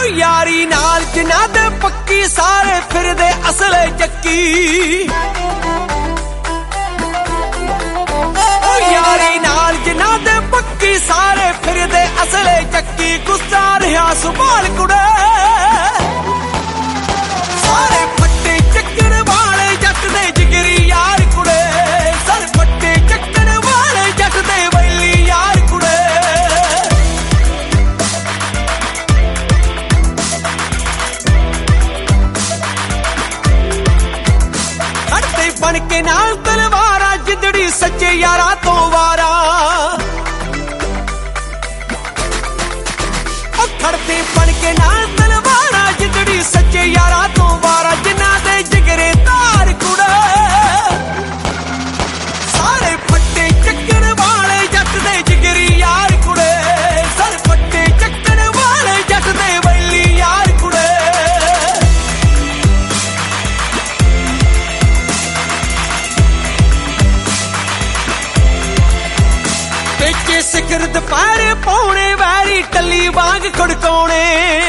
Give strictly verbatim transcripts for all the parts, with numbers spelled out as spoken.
यारी नाल जिन्हां दे पक्की सारे फिरदे असले चक्की यारी नाल जिन्हां दे पक्की सारे फिरदे असले चक्की गुस्सा रहा सुभाल कुड़े सारे फट्टे चक्कर वाले जट दे जिगरी यार कुड़े सर फट्टे चक्कर वाले जट दे वैली यार कुड़े बन के नाल तलवारा जिदड़ी सच्चे यारा तो वारा खड़ते बन के नाल तलवारा जिदड़ी सच्चे यारा तो वारा जिन्हां दे जिगरे तार कुड़ा सारे फट्टे चक्कर वाले जट दे जिगरी यार कुड़े सर फट्टे चक्कर वाले जट दे वैली यार कुड़े पेचे सिखर दुपहरे पौने वैरी टली वांग खड़काने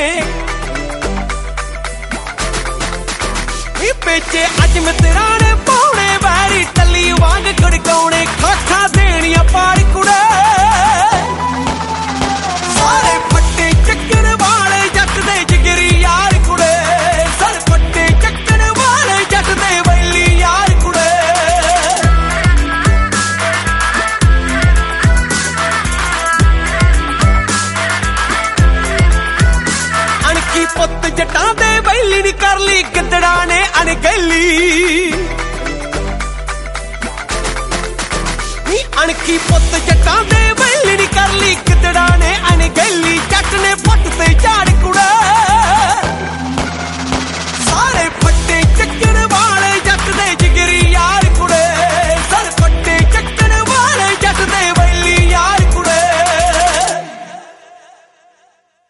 पेचे अज मित्राने पौने वैरी टली वांग खड़काने खाखा देनिया पार कुड़े सारे फट्टे चक्कर वाले जट दे जिगरी यार कुड़े सर फट्टे चक्कर वाले जट दे वैली यार कुड़े पुत जटा दे वैली नी कर ली गिदड़ा ने अणगैली अणखी पुत जटा दे वैली नी कर ली